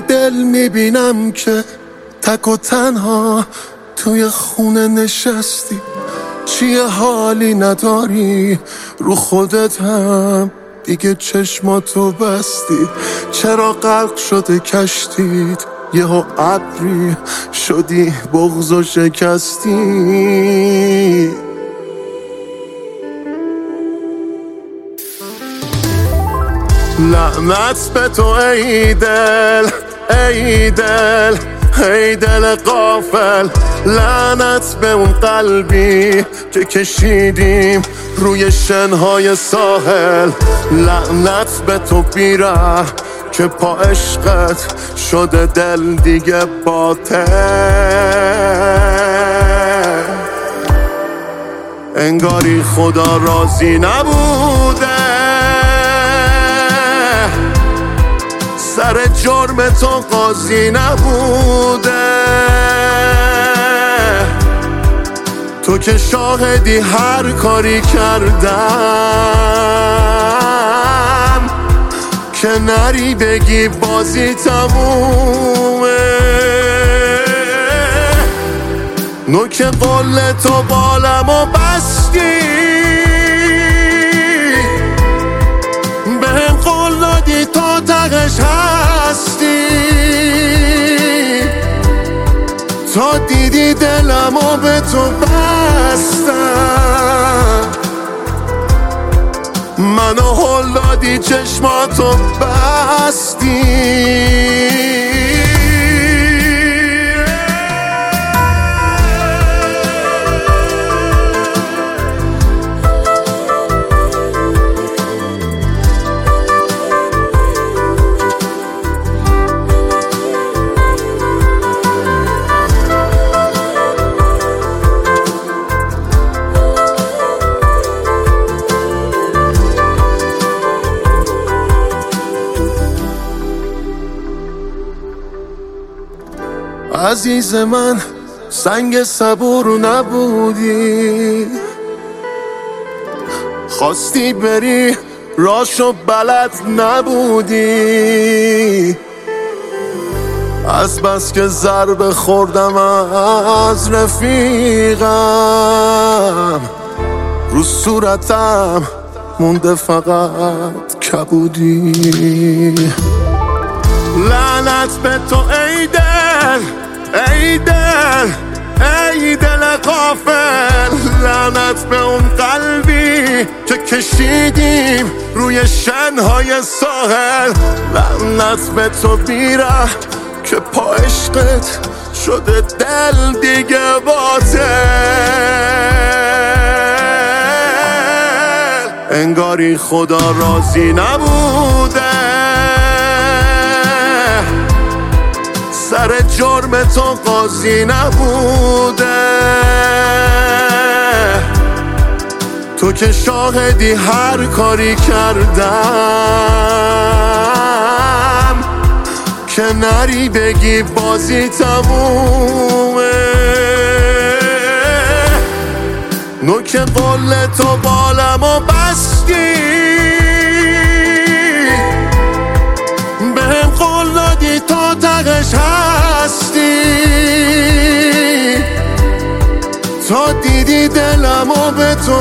دل میبینم که تک و تنها توی خونه نشستی. چیه حالی نداری رو خودت هم دیگه چشماتو بستی. چرا غرق شده کشتیت یهو ابری شدی بغض و شکستی. لعنت به تو ای دل ای دل ای دل غافل. لعنت به اون قلبی که کشیدیم روی شنهای ساحل. لعنت به تو بیره که پا عشقت شده دل دیگه باطل. انگاری خدا راضی نبوده سر جرم تو قاضی نبوده. تو که شاهدی هر کاری کردم که نری بگی بازی تمومه. نوک قول تو بالمو بستی بهم قول دادی تا تقش هستی. تا دیدی دلمو به تو بستم منو هل دادی چشماتو بستی. عزیز من سنگ صبور نبودی. خواستی بری راشو بلد نبودی. از بس که ضربه خوردم از رفیقم رو صورتم مونده فقط کبودی. لعنت به تو ای دل ای دل ای دل غافل. لعنت به اون قلبی که کشیدیم روی شنهای ساحل. لعنت به تو بیره که پا عشقت شده دل دیگه باطل. انگاری خدا راضی نبوده سر جرم تو قاضی نبوده. تو که شاهدی هر کاری کردم که نری بگی بازی تمومه. نوک قول تو بالمو بستی بهم قول دادی تا تقش هستی. تا دیدی دلمو به تو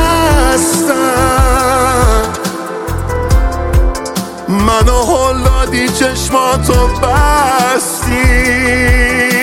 بستم منو هل دادی چشماتو بستی.